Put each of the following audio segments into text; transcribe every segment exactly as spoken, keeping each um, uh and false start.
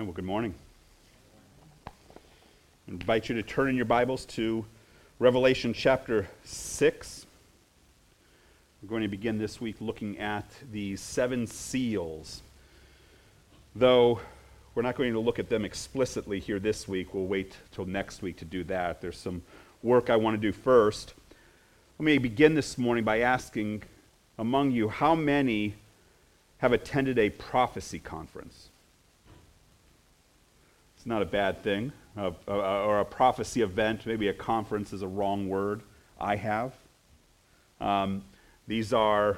Well, good morning. I invite you to turn in your Bibles to Revelation chapter six. We're going to begin this week looking at the seven seals. Though we're not going to look at them explicitly here this week, we'll wait till next week to do that. There's some work I want to do first. Let me begin this morning by asking among you, how many have attended a prophecy conference? It's not a bad thing, uh, uh, or a prophecy event. Maybe a conference is a wrong word. I have. Um, these are,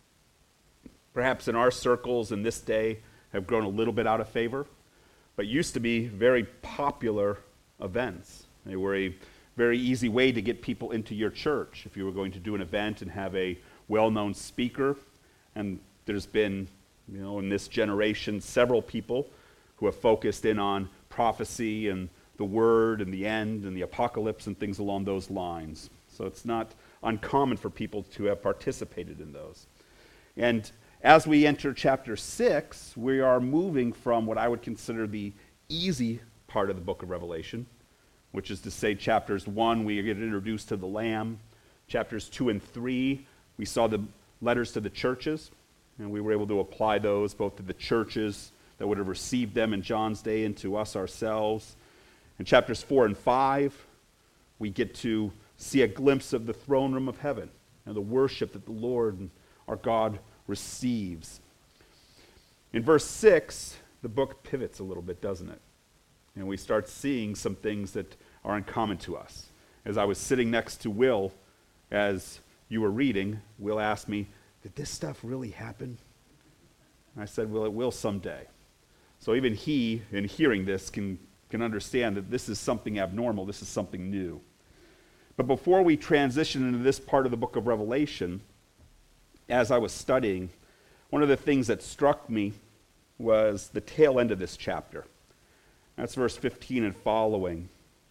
perhaps in our circles in this day, have grown a little bit out of favor, but used to be very popular events. They were a very easy way to get people into your church. If you were going to do an event and have a well-known speaker, and there's been, you know, in this generation, several people who have focused in on prophecy and the word and the end and the apocalypse and things along those lines. So it's not uncommon for people to have participated in those. And as we enter chapter six, we are moving from what I would consider the easy part of the book of Revelation, which is to say chapters one, we get introduced to the Lamb. Chapters two and three, we saw the letters to the churches, and we were able to apply those both to the churches that would have received them in John's day and to us ourselves. In chapters four and five, we get to see a glimpse of the throne room of heaven and the worship that the Lord and our God receives. In verse six, the book pivots a little bit, doesn't it? And we start seeing some things that are uncommon to us. As I was sitting next to Will, as you were reading, Will asked me, did this stuff really happen? And I said, well, it will someday. So even he, in hearing this, can, can understand that this is something abnormal, this is something new. But before we transition into this part of the book of Revelation, as I was studying, one of the things that struck me was the tail end of this chapter. That's verse fifteen and following,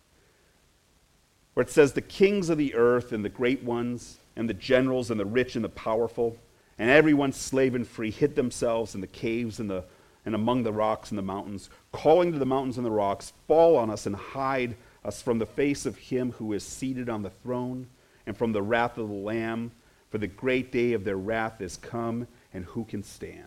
where it says, the kings of the earth and the great ones, and the generals and the rich and the powerful, and everyone slave and free hid themselves in the caves and the and among the rocks and the mountains, calling to the mountains and the rocks, fall on us and hide us from the face of him who is seated on the throne and from the wrath of the Lamb, for the great day of their wrath is come, and who can stand?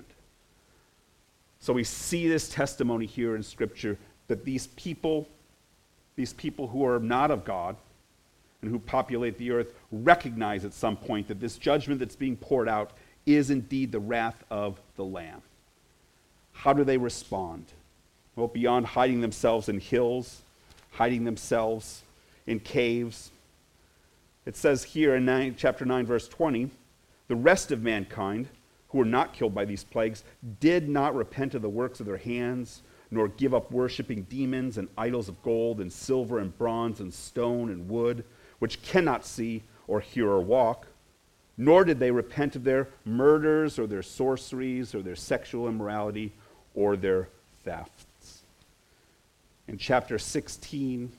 So we see this testimony here in Scripture that these people, these people who are not of God and who populate the earth, recognize at some point that this judgment that's being poured out is indeed the wrath of the Lamb. How do they respond? Well, beyond hiding themselves in hills, hiding themselves in caves, it says here in nine, chapter nine, verse twenty, the rest of mankind who were not killed by these plagues did not repent of the works of their hands, nor give up worshiping demons and idols of gold and silver and bronze and stone and wood, which cannot see or hear or walk. Nor did they repent of their murders or their sorceries or their sexual immorality or their thefts. In chapter sixteen,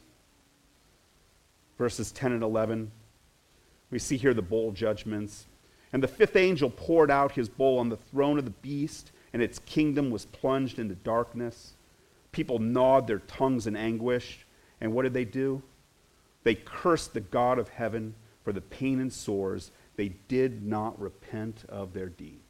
verses ten and eleven, we see here the bowl judgments. And the fifth angel poured out his bowl on the throne of the beast, and its kingdom was plunged into darkness. People gnawed their tongues in anguish. And what did they do? They cursed the God of heaven for the pain and sores. They did not repent of their deeds.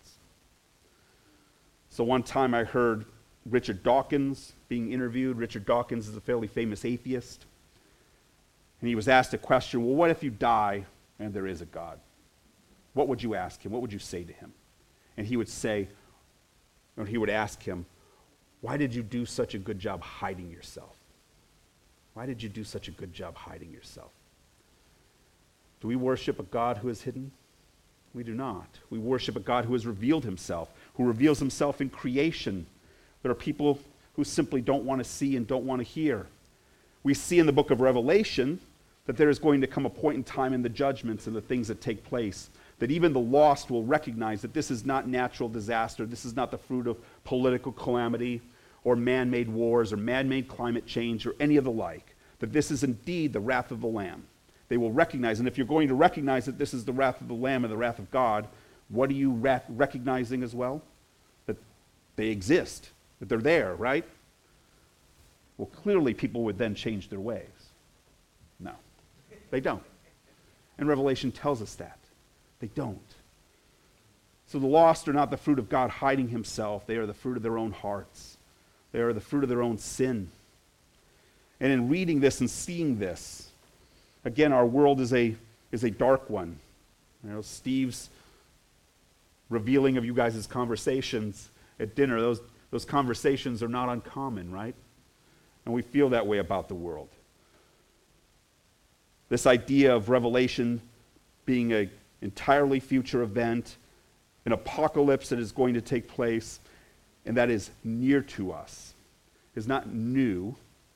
So one time I heard Richard Dawkins being interviewed. Richard Dawkins is a fairly famous atheist. And he was asked a question, well, what if you die and there is a God? What would you ask him? What would you say to him? And he would say, or he would ask him, why did you do such a good job hiding yourself? Why did you do such a good job hiding yourself? Do we worship a God who is hidden? We do not. We worship a God who has revealed himself, who reveals himself in creation. There are people who simply don't want to see and don't want to hear. We see in the book of Revelation that there is going to come a point in time in the judgments and the things that take place that even the lost will recognize that this is not natural disaster, this is not the fruit of political calamity or man-made wars or man-made climate change or any of the like, that this is indeed the wrath of the Lamb. They will recognize, and if you're going to recognize that this is the wrath of the Lamb and the wrath of God, what are you ra- recognizing as well? That they exist, that they're there, right? Well, clearly people would then change their ways. No, they don't. And Revelation tells us that. They don't. So the lost are not the fruit of God hiding himself. They are the fruit of their own hearts. They are the fruit of their own sin. And in reading this and seeing this, again, our world is a is a dark one. You know, Steve's revealing of you guys' conversations at dinner, those, those conversations are not uncommon, right? And we feel that way about the world. This idea of Revelation being an entirely future event, an apocalypse that is going to take place, and that is near to us, is not new.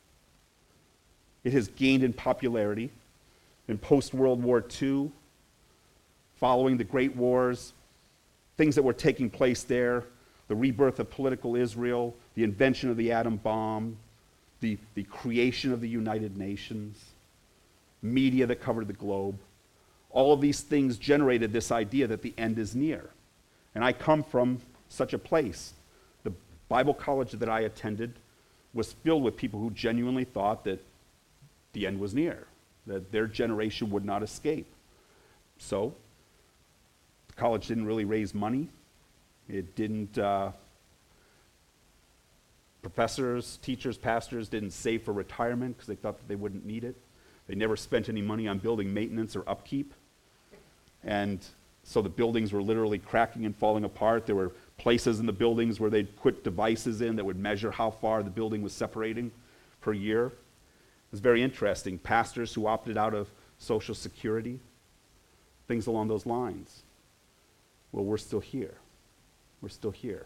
It has gained in popularity in post-World War Two, following the Great Wars, things that were taking place there, the rebirth of political Israel, the invention of the atom bomb, the, the creation of the United Nations, media that covered the globe. All of these things generated this idea that the end is near. And I come from such a place. The Bible college that I attended was filled with people who genuinely thought that the end was near, that their generation would not escape. So, the college didn't really raise money. It didn't, uh, professors, teachers, pastors didn't save for retirement because they thought that they wouldn't need it. They never spent any money on building maintenance or upkeep. And so the buildings were literally cracking and falling apart. There were places in the buildings where they'd put devices in that would measure how far the building was separating per year. It was very interesting. Pastors who opted out of Social Security, things along those lines. Well, we're still here. We're still here.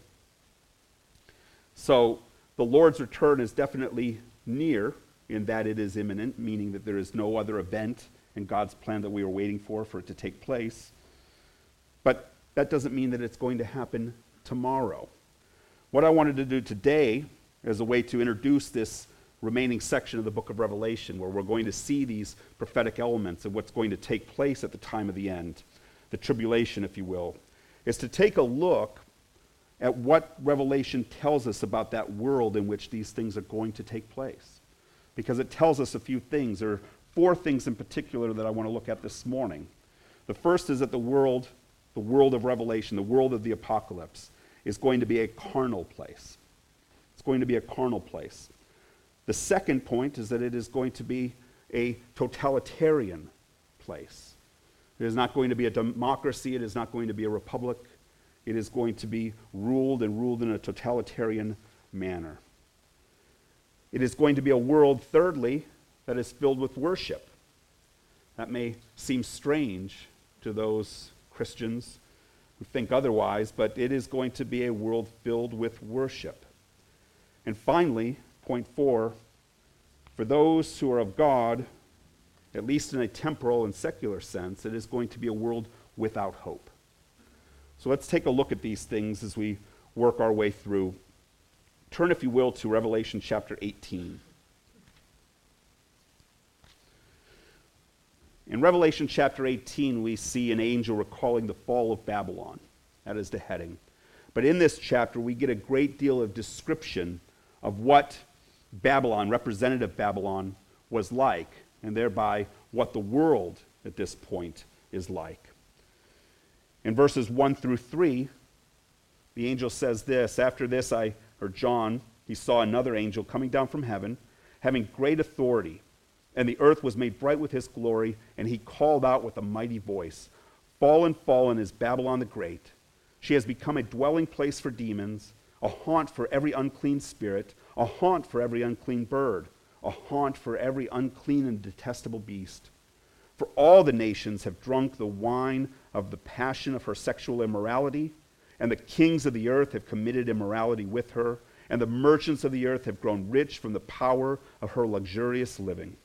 So the Lord's return is definitely near in that it is imminent, meaning that there is no other event in God's plan that we are waiting for for it to take place. But that doesn't mean that it's going to happen tomorrow. What I wanted to do today as a way to introduce this remaining section of the book of Revelation, where we're going to see these prophetic elements of what's going to take place at the time of the end, the tribulation, if you will, is to take a look at what Revelation tells us about that world in which these things are going to take place. Because it tells us a few things. There are four things in particular that I want to look at this morning. The first is that the world, the world of Revelation, the world of the apocalypse, is going to be a carnal place. It's going to be a carnal place. The second point is that it is going to be a totalitarian place. It is not going to be a democracy. It is not going to be a republic. It is going to be ruled and ruled in a totalitarian manner. It is going to be a world, thirdly, that is filled with worship. That may seem strange to those Christians who think otherwise, but it is going to be a world filled with worship. And finally, point four, for those who are of God, at least in a temporal and secular sense, it is going to be a world without hope. So let's take a look at these things as we work our way through. Turn, if you will, to Revelation chapter eighteen. In Revelation chapter eighteen, we see an angel recalling the fall of Babylon. That is the heading. But in this chapter, we get a great deal of description of what Babylon, representative Babylon, was like, and thereby what the world at this point is like. In verses one through three, the angel says this, after this I, or John, he saw another angel coming down from heaven, having great authority, and the earth was made bright with his glory, and he called out with a mighty voice, Fallen, fallen is Babylon the Great. She has become a dwelling place for demons, a haunt for every unclean spirit, a haunt for every unclean bird, a haunt for every unclean and detestable beast. For all the nations have drunk the wine of the passion of her sexual immorality, and the kings of the earth have committed immorality with her, and the merchants of the earth have grown rich from the power of her luxurious living.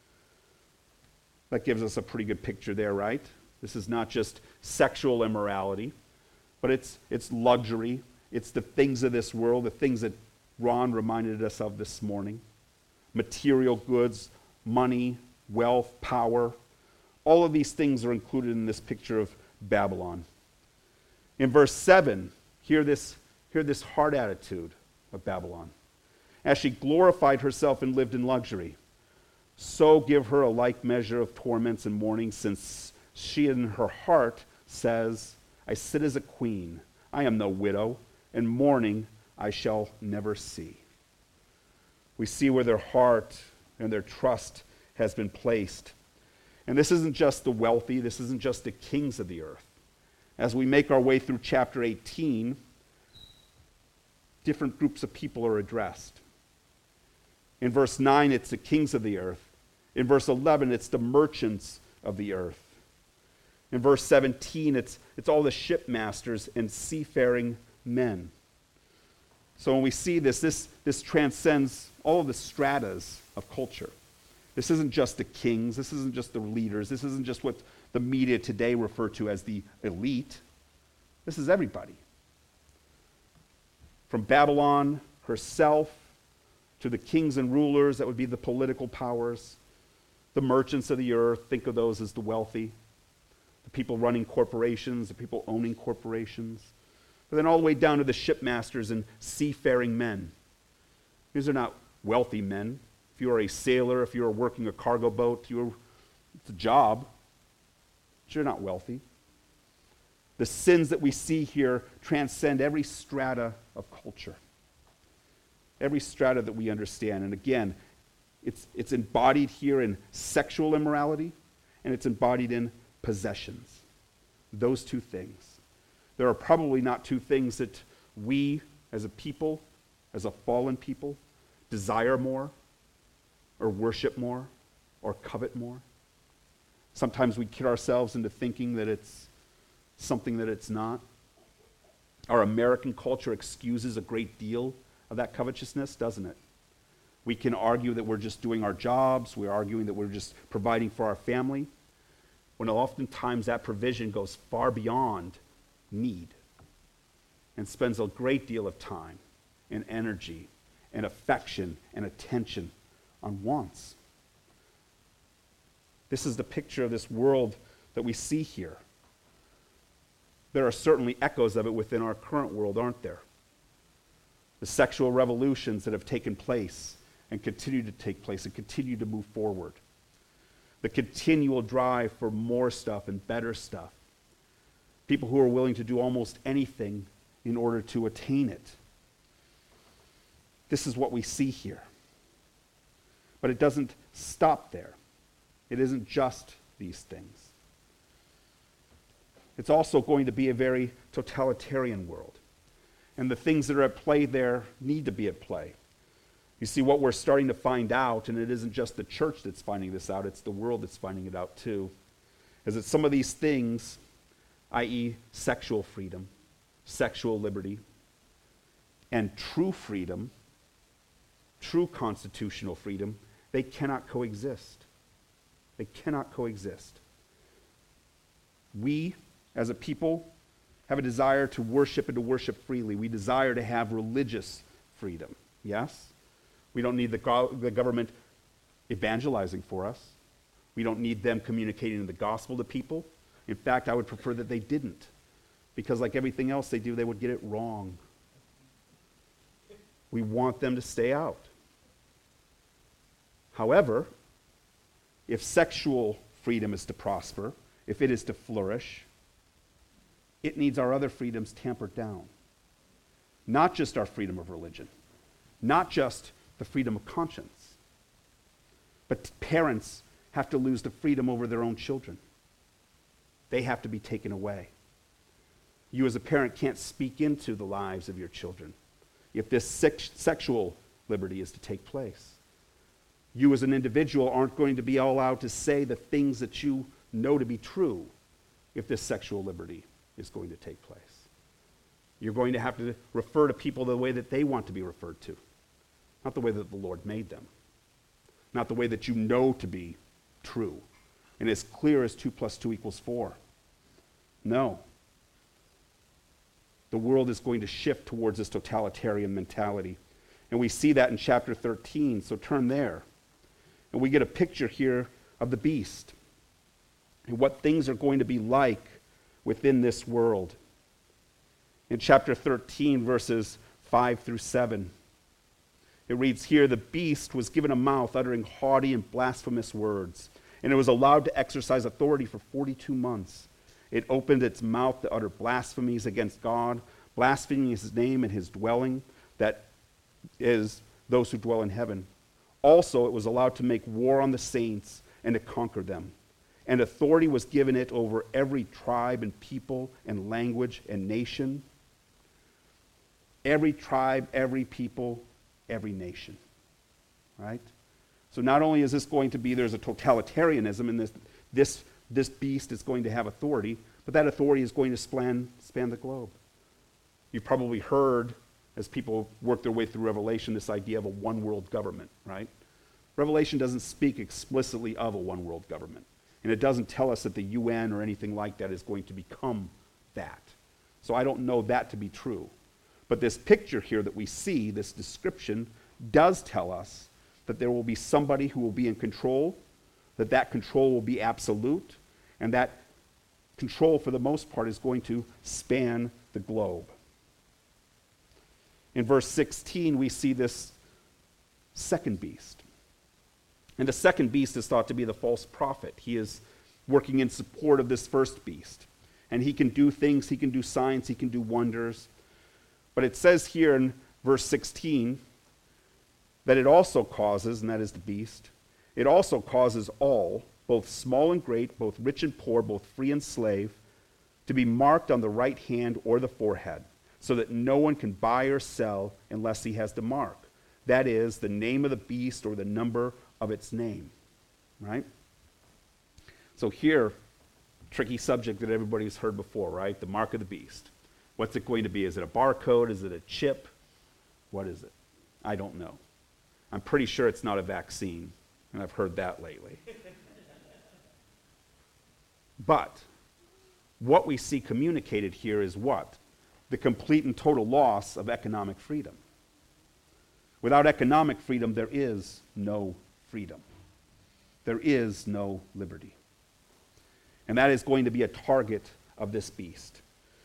That gives us a pretty good picture there, right? This is not just sexual immorality, but it's it's luxury. It's the things of this world, the things that Ron reminded us of this morning. Material goods, money, wealth, power. All of these things are included in this picture of Babylon. In verse seven, hear this, hear this hard attitude of Babylon. as she glorified herself and lived in luxury. So give her a like measure of torments and mourning, since she in her heart says, I sit as a queen, I am no widow, and mourning I shall never see. We see where their heart and their trust has been placed. And this isn't just the wealthy, this isn't just the kings of the earth. As we make our way through chapter eighteen, different groups of people are addressed. In verse nine, it's the kings of the earth. In verse eleven, it's the merchants of the earth. In verse seventeen, it's, it's all the shipmasters and seafaring men. So when we see this, this, this transcends all of the stratas of culture. This isn't just the kings, this isn't just the leaders, this isn't just what the media today refer to as the elite. This is everybody. From Babylon herself to the kings and rulers, that would be the political powers, the merchants of the earth, think of those as the wealthy, the people running corporations, the people owning corporations, but then all the way down to the shipmasters and seafaring men. These are not wealthy men. If you are a sailor, if you are working a cargo boat, you're, it's a job, but you're not wealthy. The sins that we see here transcend every strata of culture, every strata that we understand. And again, it's, it's embodied here in sexual immorality, and it's embodied in possessions. Those two things. There are probably not two things that we as a people, as a fallen people, desire more, or worship more, or covet more. Sometimes we kid ourselves into thinking that it's something that it's not. Our American culture excuses a great deal of that covetousness, doesn't it? We can argue that we're just doing our jobs, we're arguing that we're just providing for our family, when oftentimes that provision goes far beyond need and spends a great deal of time and energy and affection and attention on wants. This is the picture of this world that we see here. There are certainly echoes of it within our current world, aren't there? The sexual revolutions that have taken place and continue to take place and continue to move forward. The continual drive for more stuff and better stuff. People who are willing to do almost anything in order to attain it. This is what we see here. But it doesn't stop there. It isn't just these things. It's also going to be a very totalitarian world. And the things that are at play there need to be at play. You see, what we're starting to find out, and it isn't just the church that's finding this out, it's the world that's finding it out too, is that some of these things, that is sexual freedom, sexual liberty, and true freedom, true constitutional freedom, they cannot coexist. They cannot coexist. We, as a people, have a desire to worship and to worship freely. We desire to have religious freedom, yes? We don't need the, go- the government evangelizing for us. We don't need them communicating the gospel to people. In fact, I would prefer that they didn't, because like everything else they do, they would get it wrong. We want them to stay out. However, if sexual freedom is to prosper, if it is to flourish, it needs our other freedoms tampered down. Not just our freedom of religion, not just the freedom of conscience, but parents have to lose the freedom over their own children. They have to be taken away. You as a parent can't speak into the lives of your children if this sex- sexual liberty is to take place. You as an individual aren't going to be allowed to say the things that you know to be true if this sexual liberty is going to take place. You're going to have to refer to people the way that they want to be referred to, not the way that the Lord made them, not the way that you know to be true, and as clear as two plus two equals four. No. The world is going to shift towards this totalitarian mentality. And we see that in chapter thirteen, so turn there. And we get a picture here of the beast and what things are going to be like within this world. In chapter thirteen, verses five through seven, It reads here, the beast was given a mouth uttering haughty and blasphemous words, and it was allowed to exercise authority for forty-two months. It opened its mouth to utter blasphemies against God, blaspheming his name and his dwelling, that is, those who dwell in heaven. Also, it was allowed to make war on the saints and to conquer them. And authority was given it over every tribe and people and language and nation. Every tribe, every people, every nation. Right? So not only is this going to be, there's a totalitarianism in this, this, this beast is going to have authority, but that authority is going to span, span the globe. You've probably heard, as people work their way through Revelation, this idea of a one-world government, right? Revelation doesn't speak explicitly of a one-world government. And it doesn't tell us that the U N or anything like that is going to become that. So I don't know that to be true. But this picture here that we see, this description, does tell us that there will be somebody who will be in control, that that control will be absolute, and that control, for the most part, is going to span the globe. In verse sixteen, we see this second beast. And the second beast is thought to be the false prophet. He is working in support of this first beast. And he can do things, he can do signs, he can do wonders. But it says here in verse sixteen that it also causes, and that is the beast, it also causes all, both small and great, both rich and poor, both free and slave, to be marked on the right hand or the forehead, so that no one can buy or sell unless he has the mark. That is, the name of the beast or the number of its name, right? So here, tricky subject that everybody's heard before, right? The mark of the beast. What's it going to be? Is it a barcode? Is it a chip? What is it? I don't know. I'm pretty sure it's not a vaccine, and I've heard that lately. But what we see communicated here is what? The complete and total loss of economic freedom. Without economic freedom, there is no freedom. There is no liberty. And that is going to be a target of this beast.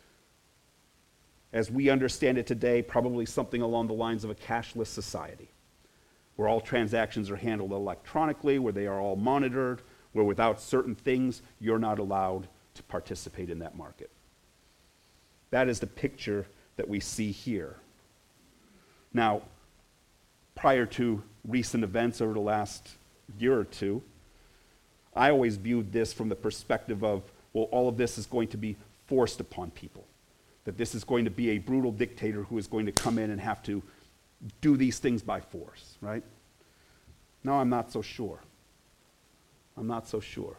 As we understand it today, probably something along the lines of a cashless society, where all transactions are handled electronically, where they are all monitored, where without certain things, you're not allowed to participate in that market. That is the picture that we see here. Now, prior to recent events over the last year or two, I always viewed this from the perspective of, well, all of this is going to be forced upon people. That this is going to be a brutal dictator who is going to come in and have to do these things by force, right? No, I'm not so sure. I'm not so sure.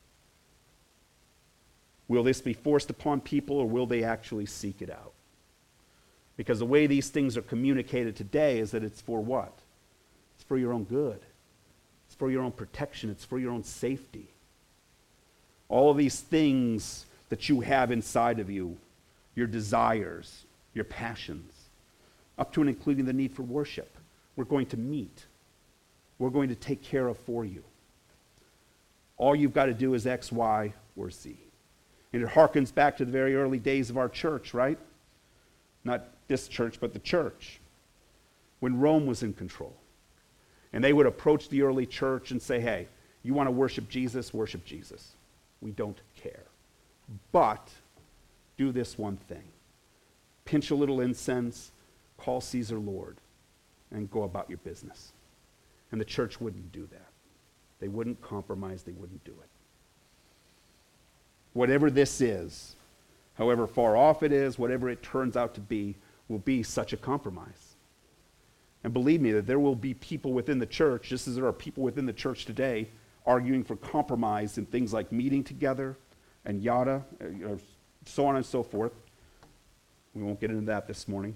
Will this be forced upon people, or will they actually seek it out? Because the way these things are communicated today is that it's for what? It's for your own good. It's for your own protection. It's for your own safety. All of these things that you have inside of you, your desires, your passions, up to and including the need for worship, we're going to meet. We're going to take care of for you. All you've got to do is X, Y, or Z. And it harkens back to the very early days of our church, right? Not this church, but the church. When Rome was in control. And they would approach the early church and say, hey, you want to worship Jesus? Worship Jesus. We don't care. But do this one thing. Pinch a little incense, call Caesar Lord, and go about your business. And the church wouldn't do that. They wouldn't compromise. They wouldn't do it. Whatever this is, however far off it is, whatever it turns out to be, will be such a compromise. And believe me, that there will be people within the church, just as there are people within the church today, arguing for compromise in things like meeting together and yada, or so on and so forth. We won't get into that this morning.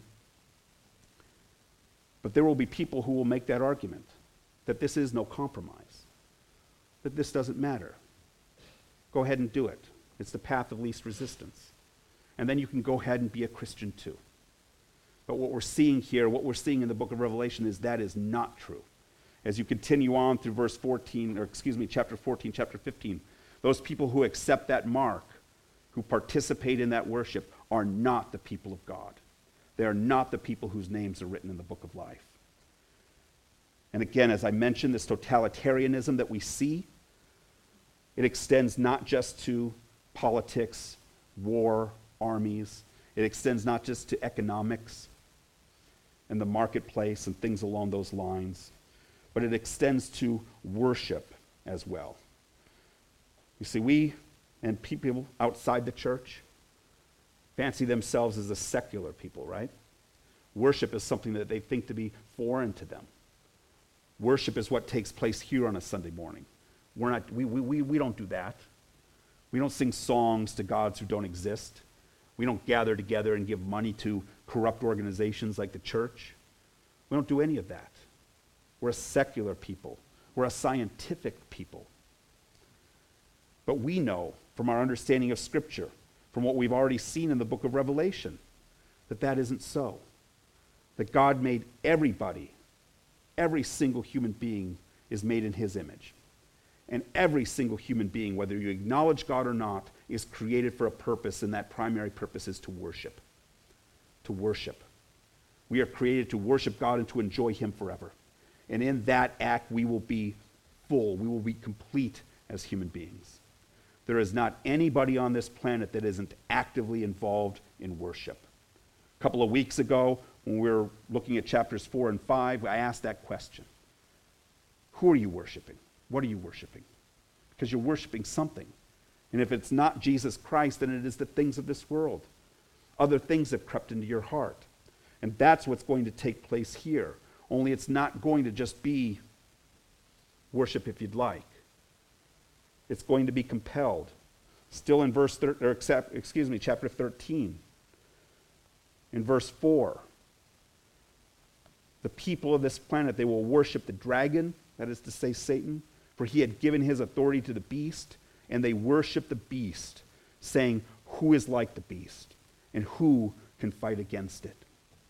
But there will be people who will make that argument, that this is no compromise, that this doesn't matter. Go ahead and do it. It's the path of least resistance. And then you can go ahead and be a Christian too. But what we're seeing here, what we're seeing in the book of Revelation is that is not true. As you continue on through verse fourteen, or excuse me, chapter fourteen, chapter fifteen, those people who accept that mark, who participate in that worship, are not the people of God. They are not the people whose names are written in the book of life. And again, as I mentioned, this totalitarianism that we see, it extends not just to politics, war, armies. It extends not just to economics and the marketplace and things along those lines, but it extends to worship as well. You see, we and people outside the church fancy themselves as a secular people, right? Worship is something that they think to be foreign to them. Worship is what takes place here on a Sunday morning. We're not, we, we, we, we don't do that. We don't sing songs to gods who don't exist. We don't gather together and give money to corrupt organizations like the church. We don't do any of that. We're a secular people. We're a scientific people. But we know from our understanding of Scripture, from what we've already seen in the book of Revelation, that that isn't so. That God made everybody, every single human being is made in his image. And every single human being, whether you acknowledge God or not, is created for a purpose, and that primary purpose is to worship. To worship. We are created to worship God and to enjoy him forever. And in that act, we will be full. We will be complete as human beings. There is not anybody on this planet that isn't actively involved in worship. A couple of weeks ago, when we were looking at chapters four and five, I asked that question. Who are you worshiping? What are you worshiping? Because you're worshiping something. And if it's not Jesus Christ, then it is the things of this world. Other things have crept into your heart. And that's what's going to take place here. Only it's not going to just be worship if you'd like. It's going to be compelled. Still in verse thir- or except, excuse me, chapter thirteen. In verse four. The people of this planet, they will worship the dragon, that is to say Satan, for he had given his authority to the beast, and they worship the beast, saying, who is like the beast, and who can fight against it?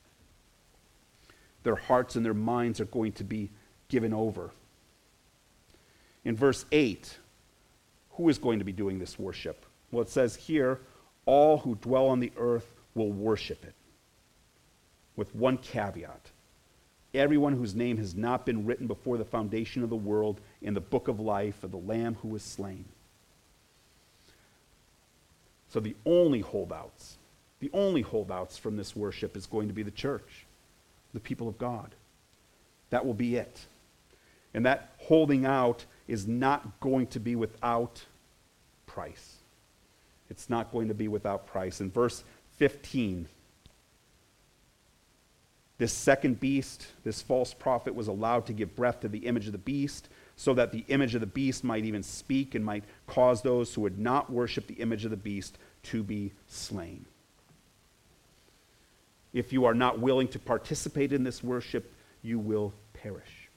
Their hearts and their minds are going to be given over. In verse eight, who is going to be doing this worship? Well, it says here, all who dwell on the earth will worship it, with one caveat. Everyone whose name has not been written before the foundation of the world in the book of life of the Lamb who was slain. So the only holdouts, the only holdouts from this worship is going to be the church, the people of God. That will be it. And that holding out is not going to be without price. It's not going to be without price. In verse fifteen, this second beast, this false prophet, was allowed to give breath to the image of the beast, so that the image of the beast might even speak and might cause those who would not worship the image of the beast to be slain. If you are not willing to participate in this worship, you will perish.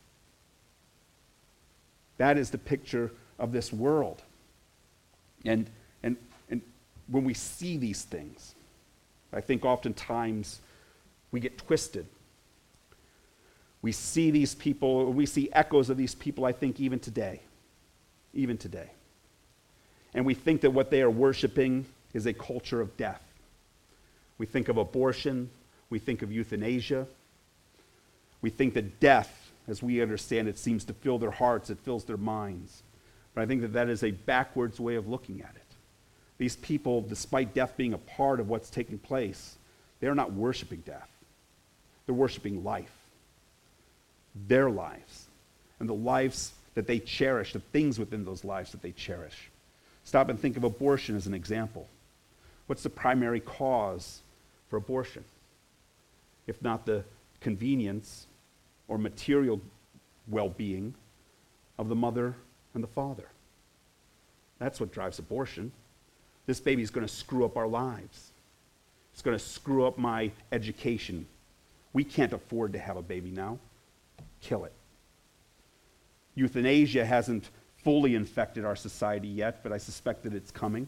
That is the picture of this world. And, and, and when we see these things, I think oftentimes we get twisted. We see these people, we see echoes of these people, I think, even today. Even today. And we think that what they are worshiping is a culture of death. We think of abortion. We think of euthanasia. We think that death, as we understand it, seems to fill their hearts, it fills their minds. But I think that that is a backwards way of looking at it. These people, despite death being a part of what's taking place, they are not worshiping death. They're worshiping life. Their lives. And the lives that they cherish, the things within those lives that they cherish. Stop and think of abortion as an example. What's the primary cause for abortion? If not the convenience or material well-being of the mother and the father. That's what drives abortion. This baby is going to screw up our lives. It's going to screw up my education. We can't afford to have a baby now. Kill it. Euthanasia hasn't fully infected our society yet, but I suspect that it's coming.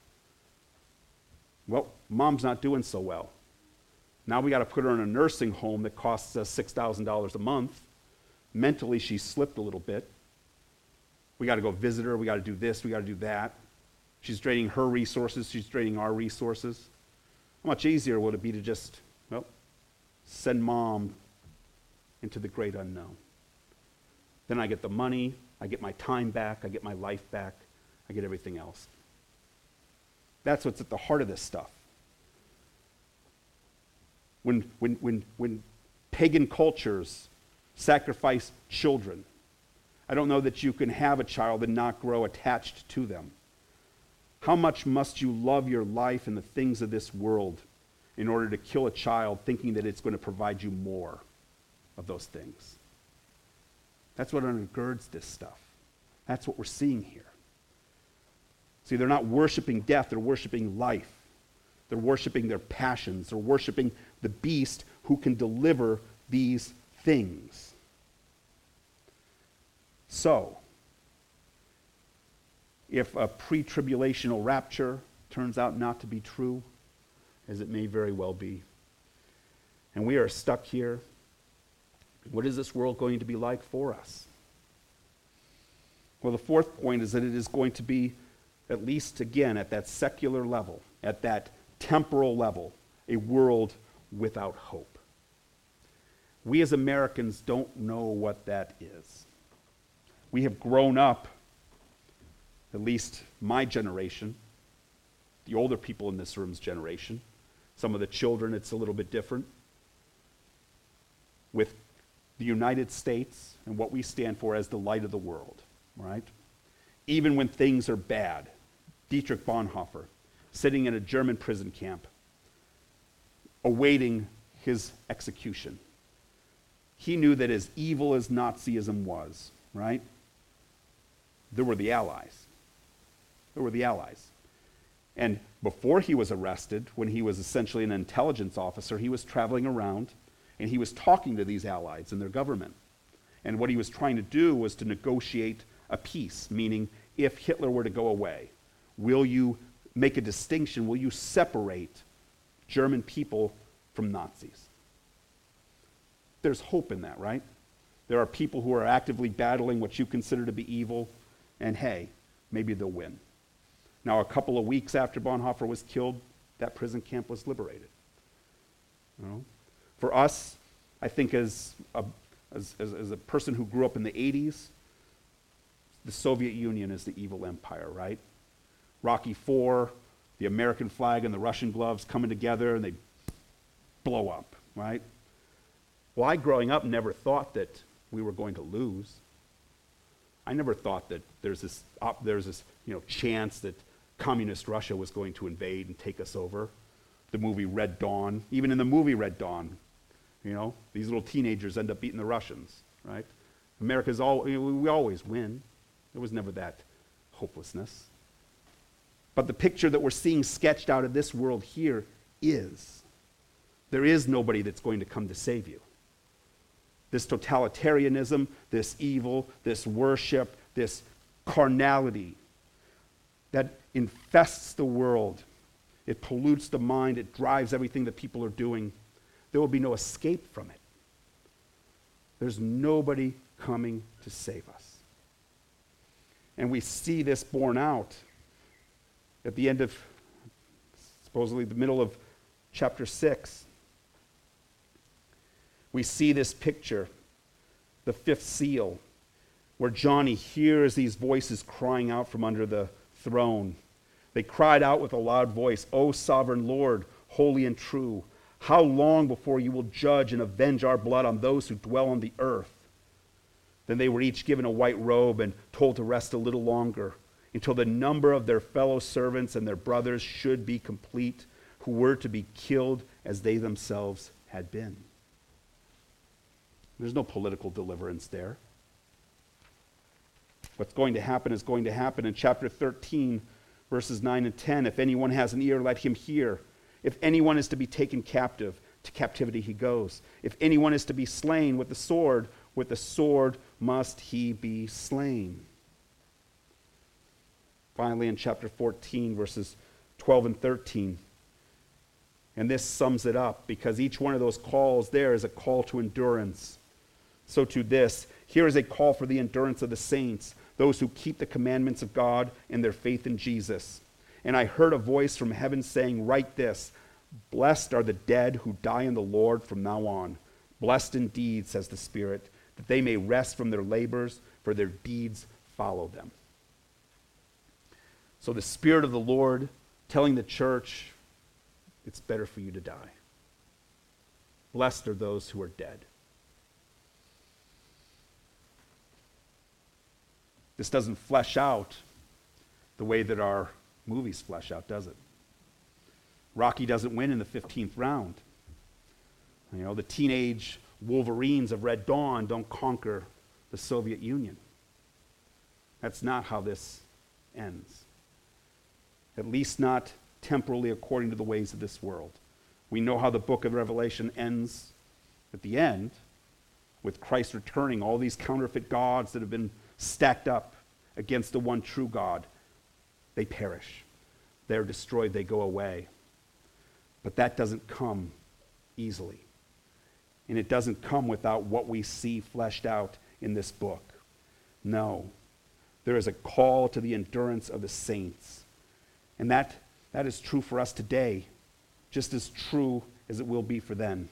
Well, mom's not doing so well. Now we got to put her in a nursing home that costs us six thousand dollars a month. Mentally, she's slipped a little bit. We got to go visit her. We got to do this. We got to do that. She's draining her resources. She's draining our resources. How much easier would it be to just, well, send mom into the great unknown? then I get the money, I get my time back, I get my life back, I get everything else. That's what's at the heart of this stuff. When, when, when, when pagan cultures sacrifice children, I don't know that you can have a child and not grow attached to them. How much must you love your life and the things of this world in order to kill a child thinking that it's going to provide you more of those things? That's what undergirds this stuff. That's what we're seeing here. See, they're not worshiping death, they're worshiping life. They're worshiping their passions. They're worshiping the beast who can deliver these things. So, if a pre-tribulational rapture turns out not to be true, as it may very well be, and we are stuck here, what is this world going to be like for us? Well, the fourth point is that it is going to be, at least again, at that secular level, at that temporal level, a world without hope. We as Americans don't know what that is. We have grown up, at least my generation, the older people in this room's generation, some of the children, it's a little bit different, with the United States and what we stand for as the light of the world, right? Even when things are bad, Dietrich Bonhoeffer, sitting in a German prison camp, awaiting his execution. He knew that as evil as Nazism was, right, there were the Allies. There were the Allies. And before he was arrested, when he was essentially an intelligence officer, he was traveling around and he was talking to these Allies and their government. And what he was trying to do was to negotiate a peace, meaning if Hitler were to go away, will you make a distinction? Will you separate German people from Nazis? There's hope in that, right? There are people who are actively battling what you consider to be evil, and hey, maybe they'll win. Now, a couple of weeks after Bonhoeffer was killed, that prison camp was liberated. You know? For us, I think as a, as, as, as a person who grew up in the eighties, the Soviet Union is the evil empire, right? Rocky Four, the American flag and the Russian gloves coming together and they blow up, right? Well, I, growing up, never thought that we were going to lose. I never thought that there's this, op- there's this you know, chance that communist Russia was going to invade and take us over. The movie Red Dawn, even in the movie Red Dawn, you know, these little teenagers end up beating the Russians, right? America's all, we always win. There was never that hopelessness. But the picture that we're seeing sketched out of this world here is, there is nobody that's going to come to save you. This totalitarianism, this evil, this worship, this carnality that infests the world, it pollutes the mind, it drives everything that people are doing. There will be no escape from it. There's nobody coming to save us. And we see this borne out at the end of, supposedly the middle of chapter six. We see this picture, the fifth seal, where Johnny hears these voices crying out from under the throne. They cried out with a loud voice, "O sovereign Lord, holy and true, how long before you will judge and avenge our blood on those who dwell on the earth?" Then they were each given a white robe and told to rest a little longer, until the number of their fellow servants and their brothers should be complete, who were to be killed as they themselves had been. There's no political deliverance there. What's going to happen is going to happen in chapter thirteen, verses nine and ten. If anyone has an ear, let him hear. If anyone is to be taken captive, to captivity he goes. If anyone is to be slain with the sword, with the sword must he be slain. Finally, in chapter fourteen, verses twelve and thirteen, and this sums it up, because each one of those calls there is a call to endurance. So to this, here is a call for the endurance of the saints, those who keep the commandments of God and their faith in Jesus. And I heard a voice from heaven saying, "Write this, blessed are the dead who die in the Lord from now on. Blessed indeed, says the Spirit, that they may rest from their labors, for their deeds follow them. So the Spirit of the Lord telling the church, it's better for you to die. Blessed are those who are dead. This doesn't flesh out the way that our movies flesh out, does it? Rocky doesn't win in the fifteenth round. You know, the teenage Wolverines of Red Dawn don't conquer the Soviet Union. That's not how this ends. At least not temporally according to the ways of this world. We know how the book of Revelation ends at the end, with Christ returning, all these counterfeit gods that have been stacked up against the one true God. They perish. They're destroyed. They go away. But that doesn't come easily. And it doesn't come without what we see fleshed out in this book. No. There is a call to the endurance of the saints. And that, that is true for us today, just as true as it will be for then.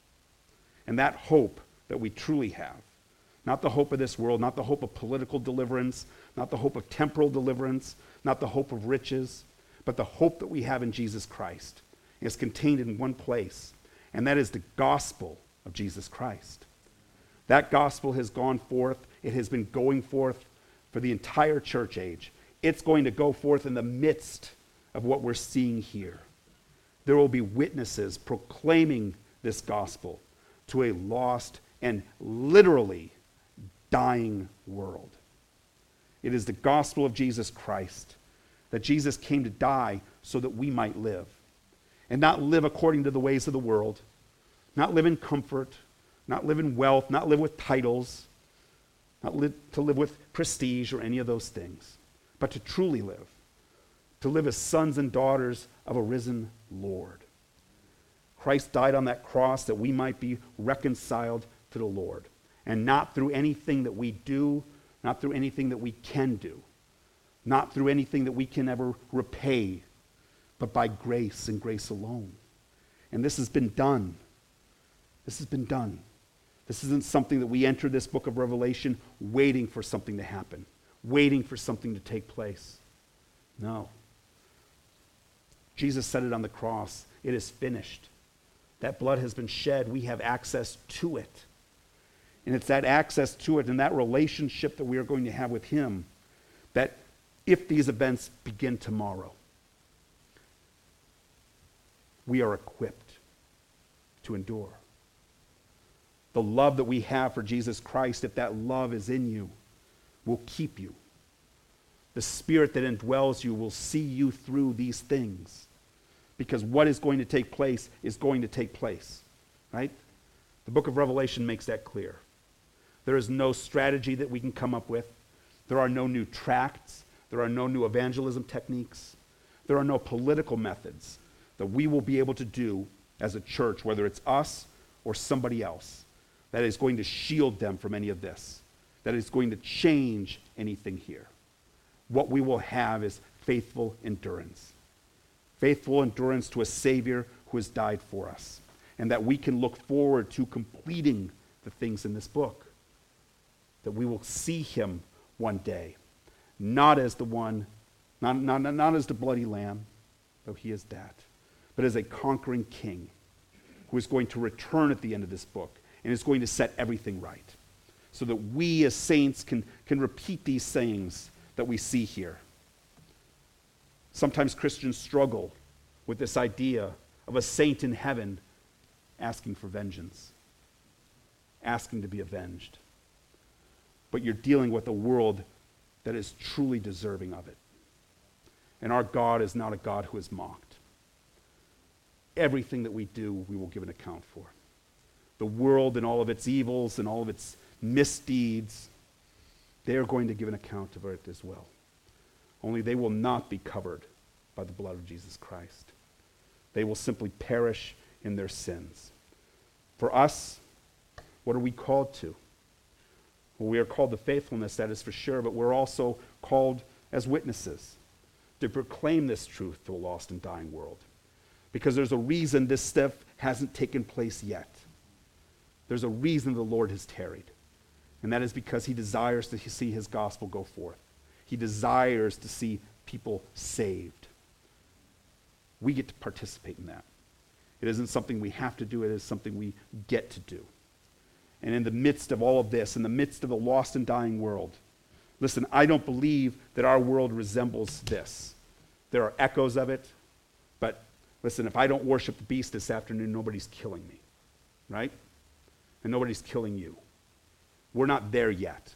And that hope that we truly have, not the hope of this world, not the hope of political deliverance, not the hope of temporal deliverance, not the hope of riches, but the hope that we have in Jesus Christ is contained in one place, and that is the gospel of Jesus Christ. That gospel has gone forth. It has been going forth for the entire church age. It's going to go forth in the midst of what we're seeing here. There will be witnesses proclaiming this gospel to a lost and literally dying world. It is the gospel of Jesus Christ, that Jesus came to die so that we might live, and not live according to the ways of the world, not live in comfort, not live in wealth, not live with titles, not live, to live with prestige or any of those things, but to truly live, to live as sons and daughters of a risen Lord. Christ died on that cross that we might be reconciled to the Lord, and not through anything that we do, not through anything that we can do, not through anything that we can ever repay, but by grace and grace alone. And this has been done. This has been done. This isn't something that we enter this book of Revelation waiting for something to happen, waiting for something to take place. No. Jesus said it on the cross. It is finished. That blood has been shed. We have access to it. And it's that access to it and that relationship that we are going to have with him that if these events begin tomorrow, we are equipped to endure. The love that we have for Jesus Christ, if that love is in you, will keep you. The Spirit that indwells you will see you through these things. Because what is going to take place is going to take place. Right? The book of Revelation makes that clear. There is no strategy that we can come up with. There are no new tracts. There are no new evangelism techniques. There are no political methods that we will be able to do as a church, whether it's us or somebody else, that is going to shield them from any of this, that is going to change anything here. What we will have is faithful endurance. Faithful endurance to a Savior who has died for us, and that we can look forward to completing the things in this book, that we will see him one day, not as the one, not, not, not as the bloody lamb, though he is that, but as a conquering king who is going to return at the end of this book and is going to set everything right, so that we as saints can, can repeat these sayings that we see here. Sometimes Christians struggle with this idea of a saint in heaven asking for vengeance, asking to be avenged. But you're dealing with a world that is truly deserving of it. And our God is not a God who is mocked. Everything that we do, we will give an account for. The world and all of its evils and all of its misdeeds, they are going to give an account of it as well. Only they will not be covered by the blood of Jesus Christ. They will simply perish in their sins. For us, what are we called to? Well, we are called to faithfulness, that is for sure, but we're also called as witnesses to proclaim this truth to a lost and dying world. Because there's a reason this stuff hasn't taken place yet. There's a reason the Lord has tarried. And that is because he desires to see his gospel go forth. He desires to see people saved. We get to participate in that. It isn't something we have to do, it is something we get to do. And in the midst of all of this, in the midst of a lost and dying world, listen, I don't believe that our world resembles this. There are echoes of it, but listen, if I don't worship the beast this afternoon, nobody's killing me, right? And nobody's killing you. We're not there yet.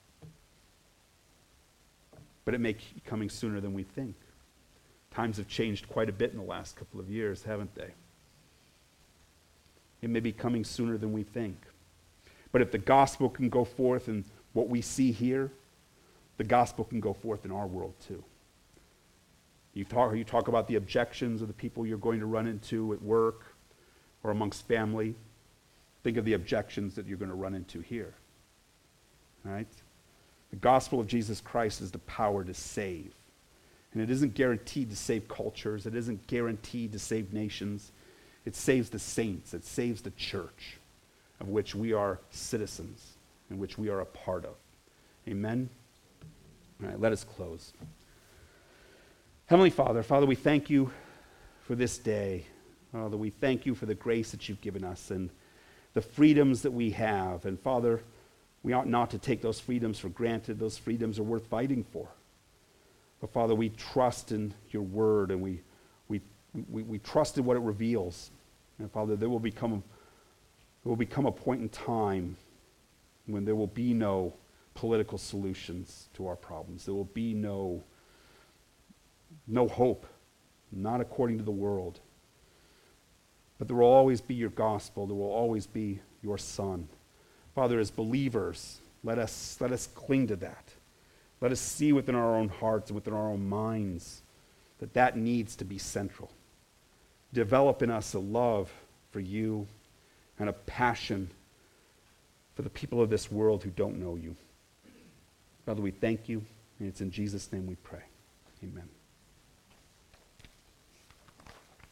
But it may be coming sooner than we think. Times have changed quite a bit in the last couple of years, haven't they? It may be coming sooner than we think. But if the gospel can go forth in what we see here, the gospel can go forth in our world too. You talk, you talk about the objections of the people you're going to run into at work or amongst family. Think of the objections that you're going to run into here. Right? The gospel of Jesus Christ is the power to save. And it isn't guaranteed to save cultures. It isn't guaranteed to save nations. It saves the saints. It saves the church, of which we are citizens, in which we are a part of. Amen? All right, let us close. Heavenly Father, Father, we thank you for this day. Father, we thank you for the grace that you've given us and the freedoms that we have. And Father, we ought not to take those freedoms for granted. Those freedoms are worth fighting for. But Father, we trust in your word, and we we we, we trust in what it reveals. And Father, there will become a, there will become a point in time when there will be no political solutions to our problems. There will be no no hope, not according to the world. But there will always be your gospel. There will always be your Son. Father, as believers, let us let us cling to that. Let us see within our own hearts and within our own minds that that needs to be central. Develop in us a love for you and a passion for the people of this world who don't know you. Father, we thank you, and it's in Jesus' name we pray. Amen.